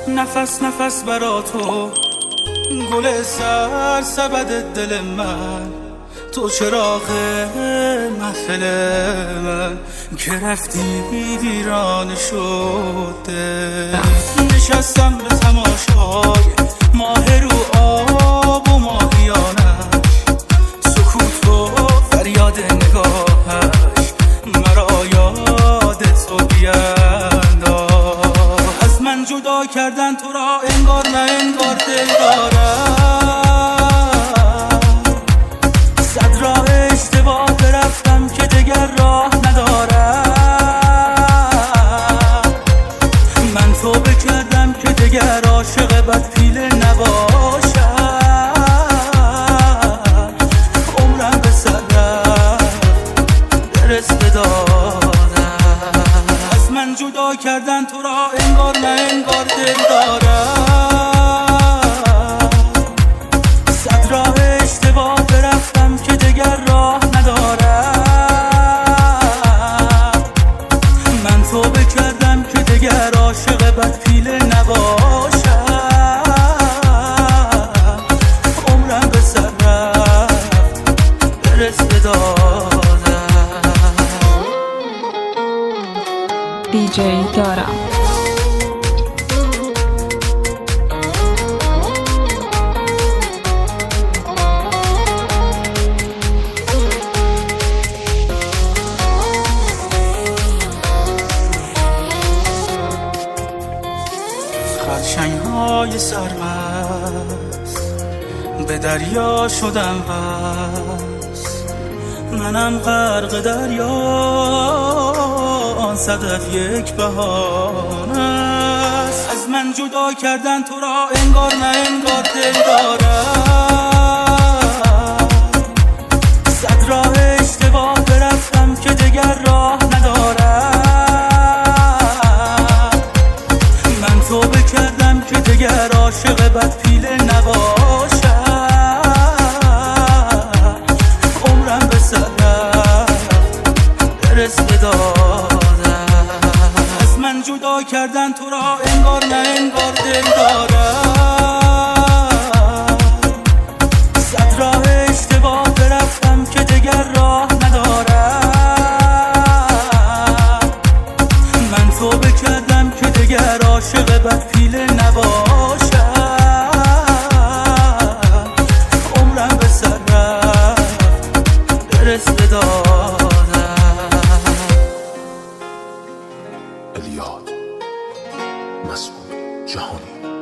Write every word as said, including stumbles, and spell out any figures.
نفس نفس برا تو گل سر سبد دل من، تو چراغ محفل من که رفتی ویران شده. نشستم به تماشای ماه رو آب و ماهیانش، سکوت و فریاد نگاهش مرا یاد تو بینداز. از من جدا کردن تو را انگار نه انگار دل دارم، صد راه اشتباه برفتم که دگر راه ندارم. من توبه کردم که دگر عاشق بد پیله نباشم، عمرم به سر رفت برس بدادم. از من جدا کردن تو را انگار نه انگار دل دارم، صد راه اشتباه برفتم که دگر راه ندارم. من توبه کردم که دگر عاشق بد پیله نباشم، عمرم به سر رفت برس بدادم. دی جی دارم. خرچنگ‌های سرمست به دریا شدم بس، منم غرق دریا، آن صدف یک بهانه است. از من جدا کردن تو را انگار نه انگار دل دارم، صد راه اشتباه برفتم که دگر راه ندارم. من توبه کردم که دگر عاشق بد پیله نباشم، عمرم به سر رفت برس بدادم. از من جدا کردن تو را انگار نه انگار دل دارم، صد راه اشتباه برفتم که دگر راه ندارم. من توبه کردم که دگر عاشق بد پیله نباشم، عمرم به سر رفت برس بدادم. الیاد مسئول جهانی.